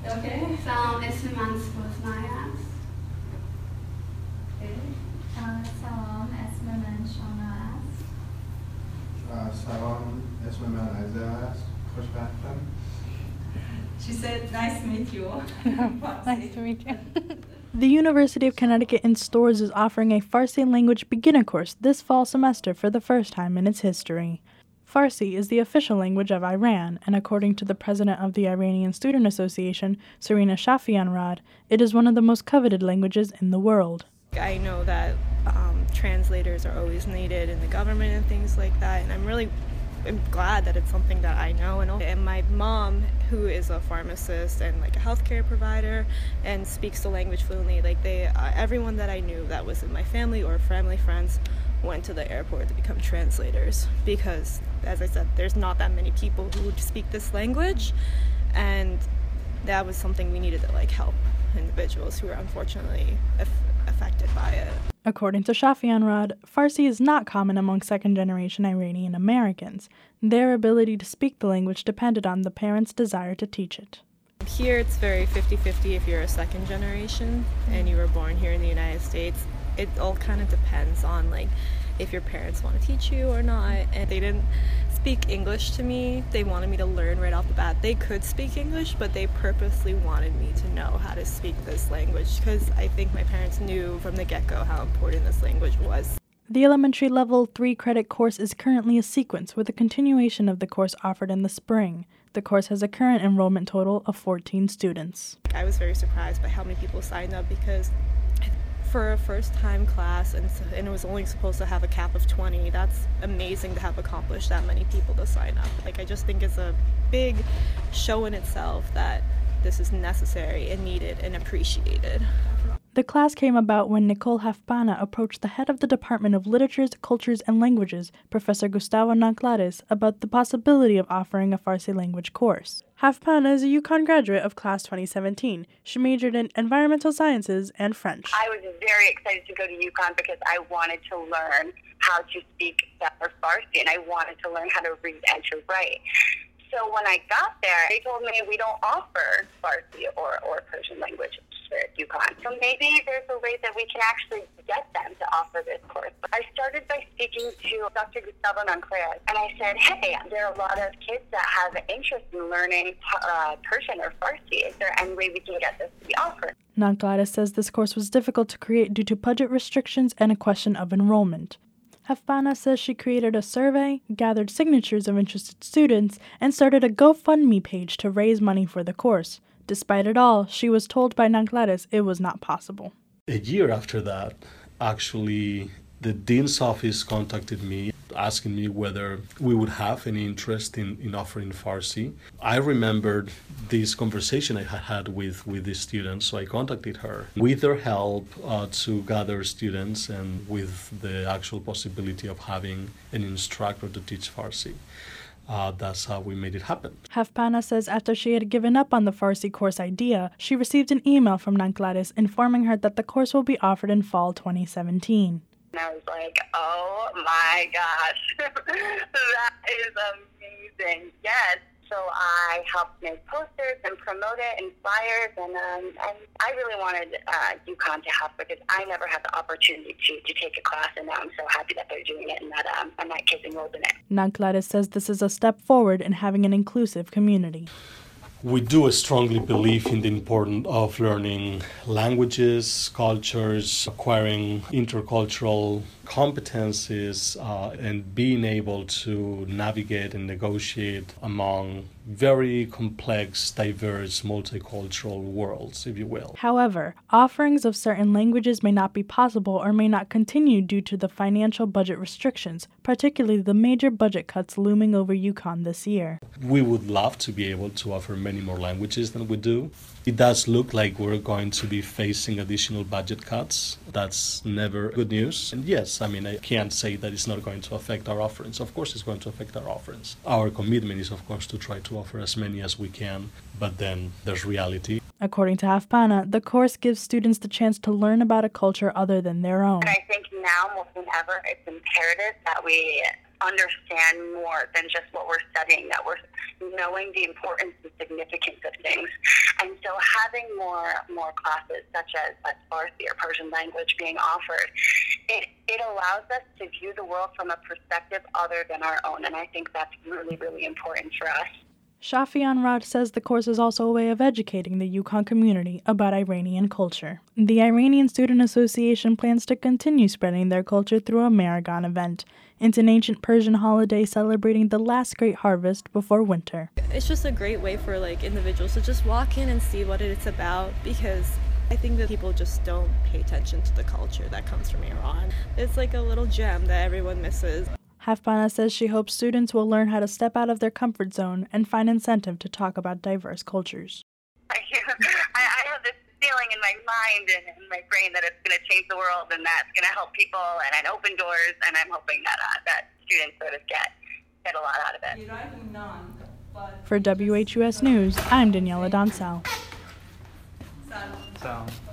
Okay. Salam اسم من سوزنای است. سلام اسم من شانا است. سلام اسم من عزیزه است. خوشبختم. She said, nice to meet you. Nice to meet you. The University of Connecticut in Storrs is offering a Farsi language beginner course this fall semester for the first time in its history. Farsi is the official language of Iran, and according to the president of the Iranian Student Association, Serena Shafianrad, it is one of the most coveted languages in the world. I know that translators are always needed in the government and things like that, and I'm glad that it's something that I know. And my mom, who is a pharmacist and like a healthcare provider and speaks the language fluently, like everyone that I knew that was in my family or family friends went to the airport to become translators because, as I said, there's not that many people who speak this language, and that was something we needed to like help individuals who are unfortunately affected by it. According to Shafianrad, Farsi is not common among second-generation Iranian Americans. Their ability to speak the language depended on the parents' desire to teach it. Here it's very 50-50 if you're a second generation and you were born here in the United States. It all kind of depends on like if your parents want to teach you or not. And they didn't speak English to me. They wanted me to learn right off the bat. They could speak English, but they purposely wanted me to know how to speak this language because I think my parents knew from the get-go how important this language was. The elementary level 3-credit course is currently a sequence with a continuation of the course offered in the spring. The course has a current enrollment total of 14 students. I was very surprised by how many people signed up because for a first-time class, and it was only supposed to have a cap of 20, that's amazing to have accomplished that many people to sign up. Like, I just think it's a big show in itself that this is necessary and needed and appreciated. The class came about when Nicole Hafpana approached the head of the Department of Literatures, Cultures, and Languages, Professor Gustavo Nanclares, about the possibility of offering a Farsi language course. Hafpana is a UConn graduate of class 2017. She majored in environmental sciences and French. I was very excited to go to UConn because I wanted to learn how to speak better Farsi, and I wanted to learn how to read and to write. So when I got there, they told me we don't offer Farsi or Persian language at UConn. So maybe there's a way that we can actually get them to offer this course. I started by speaking to Dr. Gustavo Nanclares, and I said, hey, there are a lot of kids that have interest in learning Persian or Farsi. Is there any way we can get this to be offered? Nanclares says this course was difficult to create due to budget restrictions and a question of enrollment. Hafpana says she created a survey, gathered signatures of interested students, and started a GoFundMe page to raise money for the course. Despite it all, she was told by Nanclares it was not possible. A year after that, actually, the dean's office contacted me, asking me whether we would have any interest in offering Farsi. I remembered this conversation I had with the students, so I contacted her. With their help to gather students and with the actual possibility of having an instructor to teach Farsi. That's how we made it happen. Hafpana says after she had given up on the Farsi course idea, she received an email from Nanclares informing her that the course will be offered in fall 2017. And I was like, oh my gosh, that is amazing. Yes. So I helped make posters and promote it and flyers, and I really wanted UConn to have because I never had the opportunity to take a class, and now I'm so happy that they're doing it and that my kids enrolled in it. Nanclares says this is a step forward in having an inclusive community. We do strongly believe in the importance of learning languages, cultures, acquiring intercultural competencies, and being able to navigate and negotiate among very complex, diverse, multicultural worlds, if you will. However, offerings of certain languages may not be possible or may not continue due to the financial budget restrictions, particularly the major budget cuts looming over UConn this year. We would love to be able to offer many more languages than we do. It does look like we're going to be facing additional budget cuts. That's never good news. And yes, I can't say that it's not going to affect our offerings. Of course it's going to affect our offerings. Our commitment is, of course, to try to offer as many as we can, but then there's reality. According to Hafpana, the course gives students the chance to learn about a culture other than their own. And I think now more than ever, it's imperative that we understand more than just what we're studying, that we're knowing the importance and significance of things. And so having more classes such as Farsi or Persian language being offered, it allows us to view the world from a perspective other than our own, and I think that's really, really important for us. Shafian Rad says the course is also a way of educating the Yukon community about Iranian culture. The Iranian Student Association plans to continue spreading their culture through a Maragon event. It's an ancient Persian holiday celebrating the last great harvest before winter. It's just a great way for individuals to just walk in and see what it's about, because I think that people just don't pay attention to the culture that comes from Iran. It's like a little gem that everyone misses. Hafbana says she hopes students will learn how to step out of their comfort zone and find incentive to talk about diverse cultures. I have this feeling in my mind and in my brain that it's going to change the world and that's going to help people and open doors, and I'm hoping that students sort of get a lot out of it. For WHUS News, I'm Daniela Doncel. Sound.